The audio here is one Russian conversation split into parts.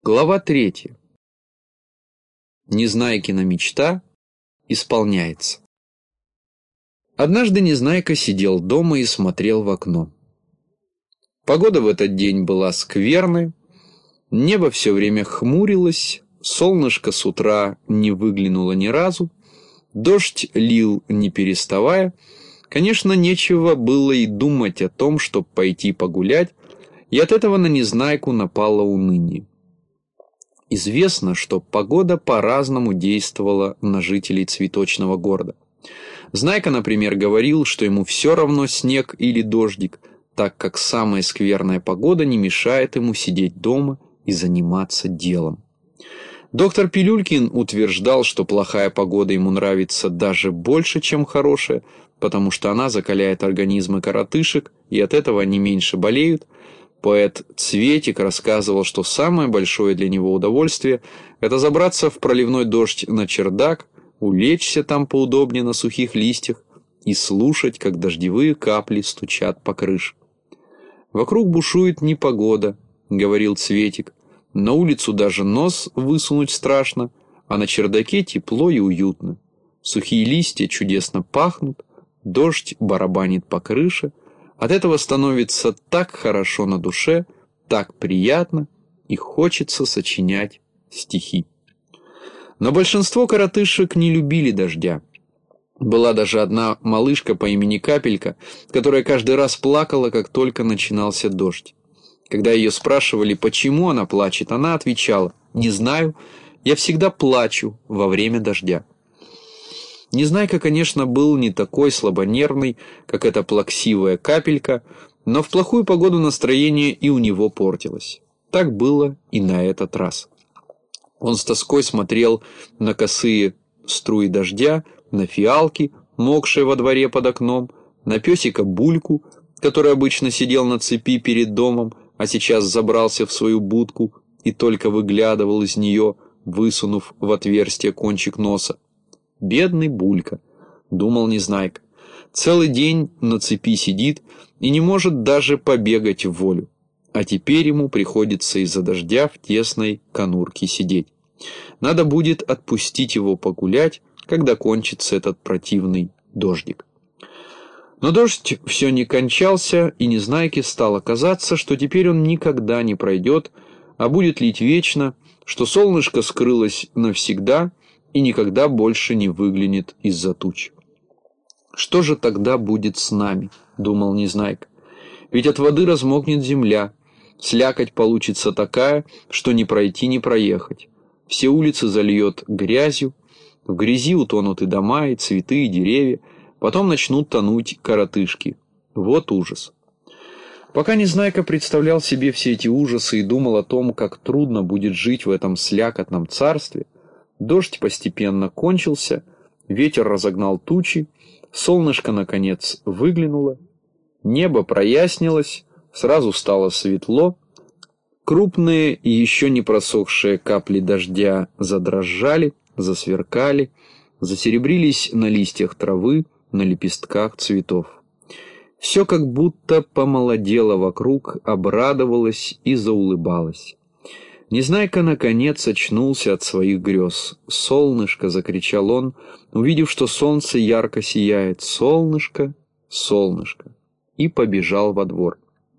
Глава 3. Незнайкина мечта исполняется. Однажды Незнайка сидел дома и смотрел в окно. Погода в этот день была скверная, небо все время хмурилось, солнышко с утра не выглянуло ни разу, дождь лил не переставая. Конечно, нечего было и думать о том, чтобы пойти погулять, и от этого на Незнайку напало уныние. Известно, что погода по-разному действовала на жителей цветочного города. Знайка, например, говорил, что ему все равно снег или дождик, так как самая скверная погода не мешает ему сидеть дома и заниматься делом. Доктор Пилюлькин утверждал, что плохая погода ему нравится даже больше, чем хорошая, потому что она закаляет организмы коротышек, и от этого они меньше болеют. Поэт Цветик рассказывал, что самое большое для него удовольствие – это забраться в проливной дождь на чердак, улечься там поудобнее на сухих листьях и слушать, как дождевые капли стучат по крыше. «Вокруг бушует непогода», – говорил Цветик. «На улицу даже нос высунуть страшно, а на чердаке тепло и уютно. Сухие листья чудесно пахнут, дождь барабанит по крыше. От этого становится так хорошо на душе, так приятно, и хочется сочинять стихи». Но большинство коротышек не любили дождя. Была даже одна малышка по имени Капелька, которая каждый раз плакала, как только начинался дождь. Когда ее спрашивали, почему она плачет, она отвечала: «Не знаю, я всегда плачу во время дождя». Незнайка, конечно, был не такой слабонервный, как эта плаксивая Капелька, но в плохую погоду настроение и у него портилось. Так было и на этот раз. Он с тоской смотрел на косые струи дождя, на фиалки, мокшие во дворе под окном, на песика Бульку, который обычно сидел на цепи перед домом, а сейчас забрался в свою будку и только выглядывал из нее, высунув в отверстие кончик носа. «Бедный Булька», — думал Незнайка, — «целый день на цепи сидит и не может даже побегать в волю. А теперь ему приходится из-за дождя в тесной конурке сидеть. Надо будет отпустить его погулять, когда кончится этот противный дождик». Но дождь все не кончался, и Незнайке стало казаться, что теперь он никогда не пройдет, а будет лить вечно, что солнышко скрылось навсегда и никогда больше не выглянет из-за туч. «Что же тогда будет с нами?» — думал Незнайка. «Ведь от воды размокнет земля, слякоть получится такая, что ни пройти, ни проехать. Все улицы зальет грязью, в грязи утонут и дома, и цветы, и деревья, потом начнут тонуть коротышки. Вот ужас». Пока Незнайка представлял себе все эти ужасы и думал о том, как трудно будет жить в этом слякотном царстве, дождь постепенно кончился, ветер разогнал тучи, солнышко, наконец, выглянуло, небо прояснилось, сразу стало светло, крупные и еще не просохшие капли дождя задрожали, засверкали, засеребрились на листьях травы, на лепестках цветов. Все как будто помолодело вокруг, обрадовалось и заулыбалось. Незнайка наконец очнулся от своих грез. «Солнышко!» — закричал он, увидев, что солнце ярко сияет. «Солнышко! Солнышко!» И побежал во двор.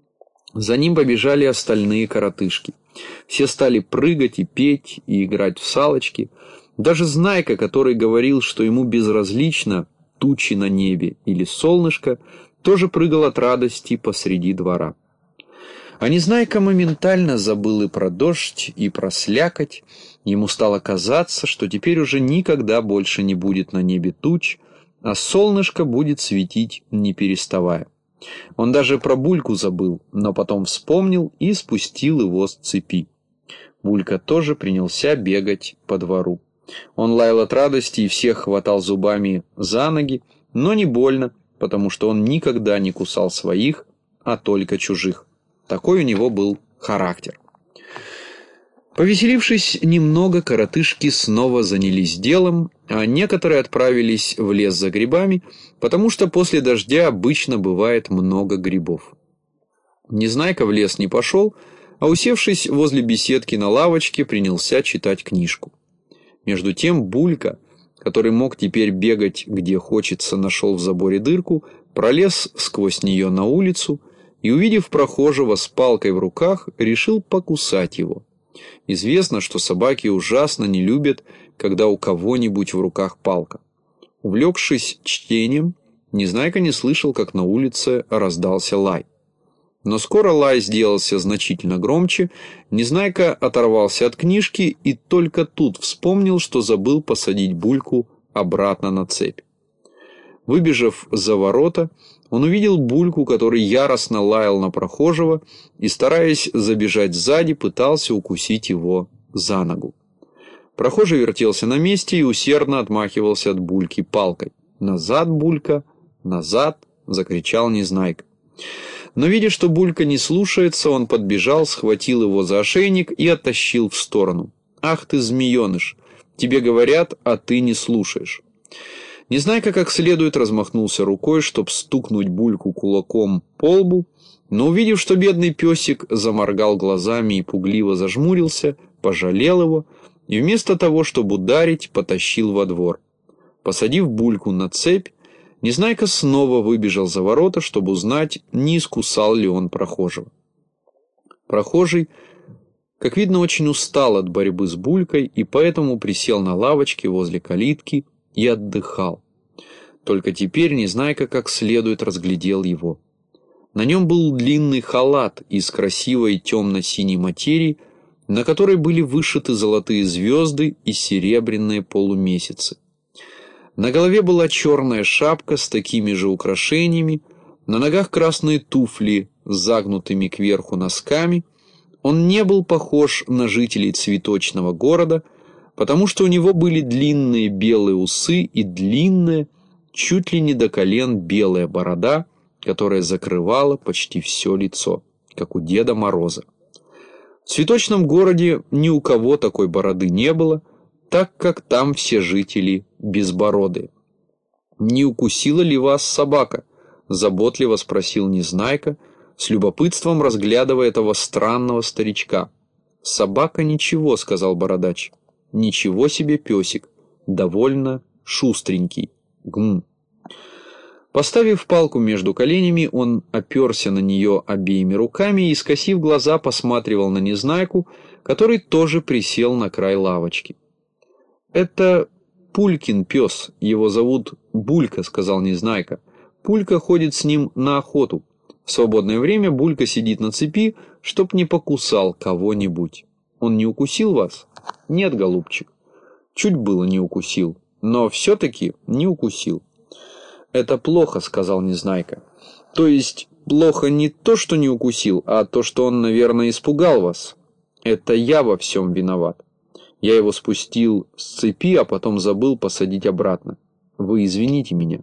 За ним побежали остальные коротышки. Все стали прыгать и петь, и играть в салочки. Даже Знайка, который говорил, что ему безразлично тучи на небе или солнышко, тоже прыгал от радости посреди двора. А Незнайка моментально забыл и про дождь, и про слякоть. Ему стало казаться, что теперь уже никогда больше не будет на небе туч, а солнышко будет светить не переставая. Он даже про Бульку забыл, но потом вспомнил и спустил его с цепи. Булька тоже принялся бегать по двору. Он лаял от радости и всех хватал зубами за ноги, но не больно, потому что он никогда не кусал своих, а только чужих. Такой у него был характер. Повеселившись немного, коротышки снова занялись делом, а некоторые отправились в лес за грибами, потому что после дождя обычно бывает много грибов. Незнайка в лес не пошел, а усевшись возле беседки на лавочке, принялся читать книжку. Между тем Булька, который мог теперь бегать где хочется, нашел в заборе дырку, пролез сквозь нее на улицу и, увидев прохожего с палкой в руках, решил покусать его. Известно, что собаки ужасно не любят, когда у кого-нибудь в руках палка. Увлекшись чтением, Незнайка не слышал, как на улице раздался лай. Но скоро лай сделался значительно громче, Незнайка оторвался от книжки и только тут вспомнил, что забыл посадить Бульку обратно на цепь. Выбежав за ворота, он увидел Бульку, который яростно лаял на прохожего и, стараясь забежать сзади, пытался укусить его за ногу. Прохожий вертелся на месте и усердно отмахивался от Бульки палкой. «Назад, Булька! Назад!» — закричал Незнайка. Но, видя, что Булька не слушается, он подбежал, схватил его за ошейник и оттащил в сторону. «Ах ты, змееныш! Тебе говорят, а ты не слушаешь!» Незнайка как следует размахнулся рукой, чтоб стукнуть Бульку кулаком по лбу, но, увидев, что бедный песик заморгал глазами и пугливо зажмурился, пожалел его и вместо того, чтобы ударить, потащил во двор. Посадив Бульку на цепь, Незнайка снова выбежал за ворота, чтобы узнать, не искусал ли он прохожего. Прохожий, как видно, очень устал от борьбы с Булькой и поэтому присел на лавочке возле калитки и отдыхал. Только теперь Незнайка как следует разглядел его. На нем был длинный халат из красивой темно-синей материи, на которой были вышиты золотые звезды и серебряные полумесяцы. На голове была черная шапка с такими же украшениями, на ногах красные туфли с загнутыми кверху носками. Он не был похож на жителей цветочного города, потому что у него были длинные белые усы и длинная, чуть ли не до колен белая борода, которая закрывала почти все лицо, как у Деда Мороза. В цветочном городе ни у кого такой бороды не было, так как там все жители безбородые. «Не укусила ли вас собака?» – заботливо спросил Незнайка, с любопытством разглядывая этого странного старичка. «Собака ничего», – сказал бородач. «Ничего себе песик, довольно шустренький. Гм». Поставив палку между коленями, он оперся на нее обеими руками и, скосив глаза, посматривал на Незнайку, который тоже присел на край лавочки. «Это Пулькин пес, его зовут Булька», — сказал Незнайка. «Пулька ходит с ним на охоту. В свободное время Булька сидит на цепи, чтоб не покусал кого-нибудь. Он не укусил вас?» «Нет, голубчик. Чуть было не укусил, но все-таки не укусил». «Это плохо», — сказал Незнайка. «То есть плохо не то, что не укусил, а то, что он, наверное, испугал вас. Это я во всем виноват. Я его спустил с цепи, а потом забыл посадить обратно. Вы извините меня».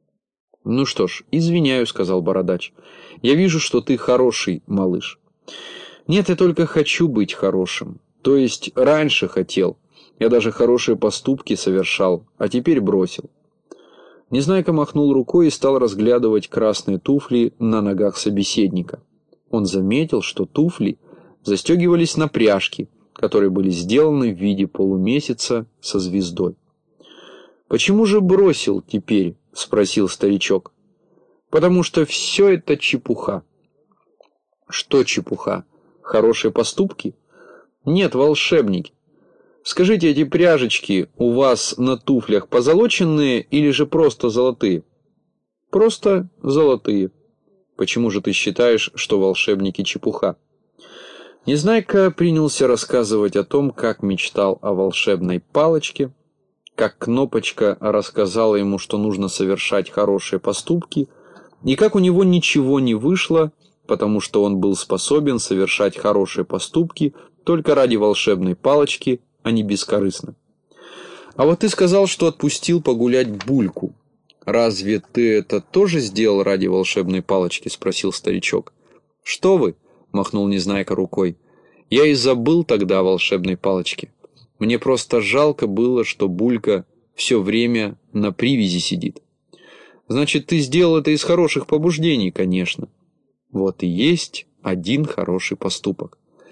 «Ну что ж, извиняю», — сказал бородач. «Я вижу, что ты хороший малыш». «Нет, я только хочу быть хорошим. То есть раньше хотел. Я даже хорошие поступки совершал, а теперь бросил». Незнайка махнул рукой и стал разглядывать красные туфли на ногах собеседника. Он заметил, что туфли застегивались на пряжки, которые были сделаны в виде полумесяца со звездой. «Почему же бросил теперь?» — спросил старичок. «Потому что все это чепуха». «Что чепуха? Хорошие поступки?» «Нет, волшебники. Скажите, эти пряжечки у вас на туфлях позолоченные или же просто золотые?» «Просто золотые». «Почему же ты считаешь, что волшебники чепуха?» Незнайка принялся рассказывать о том, как мечтал о волшебной палочке, как Кнопочка рассказала ему, что нужно совершать хорошие поступки, и как у него ничего не вышло, потому что он был способен совершать хорошие поступки только ради волшебной палочки, а не бескорыстно. «А вот ты сказал, что отпустил погулять Бульку. Разве ты это тоже сделал ради волшебной палочки?» — спросил старичок. «Что вы?» — махнул Незнайка рукой. «Я и забыл тогда о волшебной палочке. Мне просто жалко было, что Булька все время на привязи сидит». «Значит, ты сделал это из хороших побуждений, конечно». «Вот и есть один хороший поступок».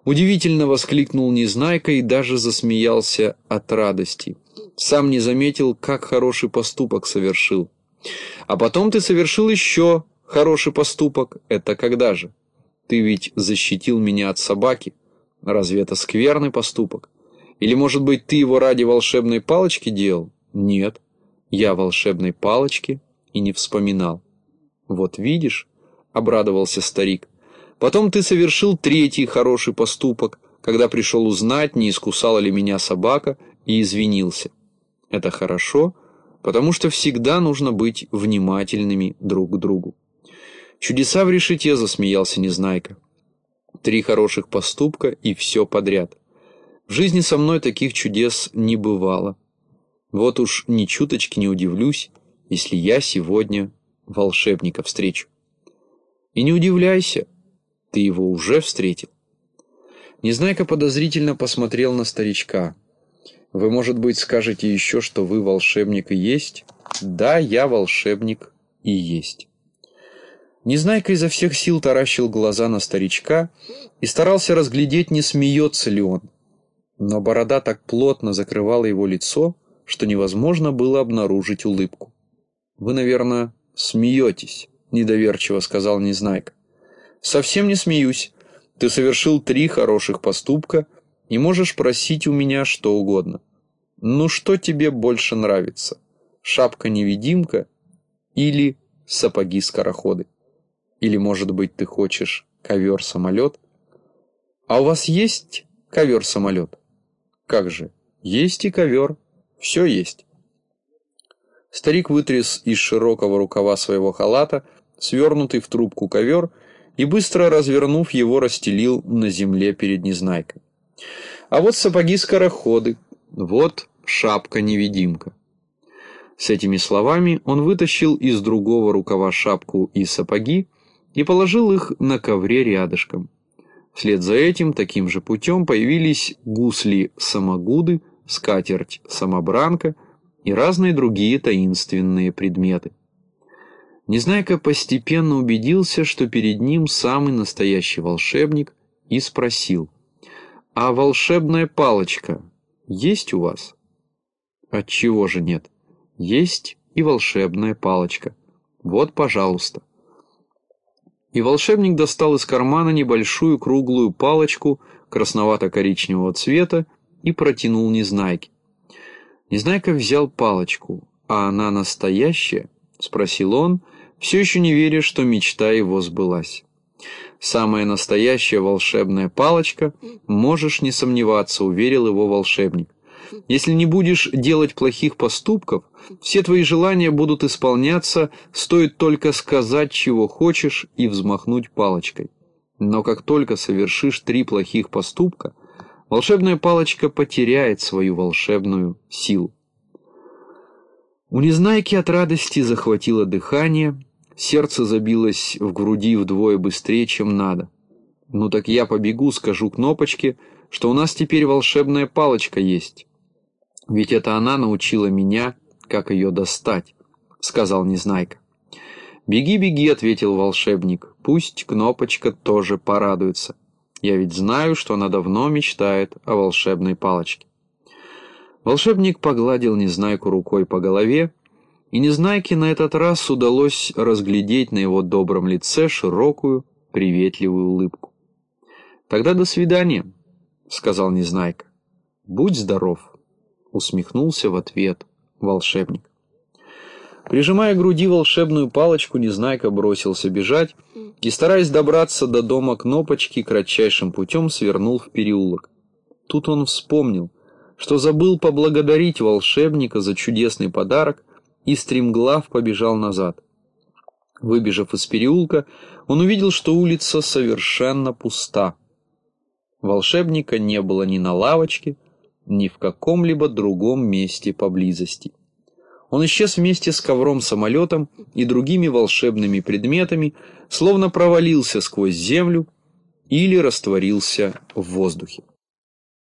Удивительно воскликнул Незнайка и даже засмеялся от радости. Сам не заметил, как хороший поступок совершил. А потом ты совершил еще хороший поступок. Это когда же? Ты ведь защитил меня от собаки. Разве это скверный поступок? Или, может быть, ты его ради волшебной палочки делал? Нет, я волшебной палочки и не вспоминал. Вот видишь, обрадовался старик. Потом ты совершил третий хороший поступок, когда пришел узнать, не искусала ли меня собака, и извинился. Это хорошо, потому что всегда нужно быть внимательными друг к другу. Чудеса в решете, засмеялся Незнайка. 3 хороших поступка и все подряд. В жизни со мной таких чудес не бывало. Вот уж ни чуточки не удивлюсь, если я сегодня волшебника встречу. И не удивляйся, ты его уже встретил. Незнайка подозрительно посмотрел на старичка. Вы, может быть, скажете еще, что вы волшебник и есть? Да, я волшебник и есть. Незнайка изо всех сил таращил глаза на старичка и старался разглядеть, не смеется ли он. Но борода так плотно закрывала его лицо, что невозможно было обнаружить улыбку. «Вы, наверное, смеетесь», — недоверчиво сказал Незнайка. «Совсем не смеюсь. Ты совершил 3 хороших поступка и можешь просить у меня что угодно. Ну что тебе больше нравится? Шапка-невидимка или сапоги-скороходы? Или, может быть, ты хочешь ковер-самолет? А у вас есть ковер-самолет? Как же, есть и ковер, все есть». Старик вытряс из широкого рукава своего халата свернутый в трубку ковер и, быстро развернув его, расстелил на земле перед Незнайкой. А вот сапоги-скороходы, вот шапка-невидимка. С этими словами он вытащил из другого рукава шапку и сапоги и положил их на ковре рядышком. Вслед за этим таким же путем появились гусли-самогуды, скатерть-самобранка и разные другие таинственные предметы. Незнайка постепенно убедился, что перед ним самый настоящий волшебник, и спросил: «А волшебная палочка есть у вас?» «Отчего же нет? Есть и волшебная палочка. Вот, пожалуйста». И волшебник достал из кармана небольшую круглую палочку красновато-коричневого цвета и протянул Незнайке. Незнайка взял палочку. «А она настоящая?» — спросил он, все еще не веря, что мечта его сбылась. «Самая настоящая волшебная палочка, можешь не сомневаться», — уверил его волшебник. «Если не будешь делать плохих поступков, все твои желания будут исполняться, стоит только сказать, чего хочешь, и взмахнуть палочкой. Но как только совершишь 3 плохих поступка, волшебная палочка потеряет свою волшебную силу». У Незнайки от радости захватило дыхание, сердце забилось в груди вдвое быстрее, чем надо. «Ну так я побегу, скажу Кнопочке, что у нас теперь волшебная палочка есть. Ведь это она научила меня, как ее достать», — сказал Незнайка. «Беги, беги», — ответил волшебник, — «пусть Кнопочка тоже порадуется. Я ведь знаю, что она давно мечтает о волшебной палочке». Волшебник погладил Незнайку рукой по голове, и Незнайке на этот раз удалось разглядеть на его добром лице широкую, приветливую улыбку. «Тогда до свидания», — сказал Незнайка. «Будь здоров», — усмехнулся в ответ волшебник. Прижимая к груди волшебную палочку, Незнайка бросился бежать и, стараясь добраться до дома Кнопочки, кратчайшим путем свернул в переулок. Тут он вспомнил, что забыл поблагодарить волшебника за чудесный подарок, и стремглав побежал назад. Выбежав из переулка, он увидел, что улица совершенно пуста. Волшебника не было ни на лавочке, ни в каком-либо другом месте поблизости. Он исчез вместе с ковром-самолетом и другими волшебными предметами, словно провалился сквозь землю или растворился в воздухе.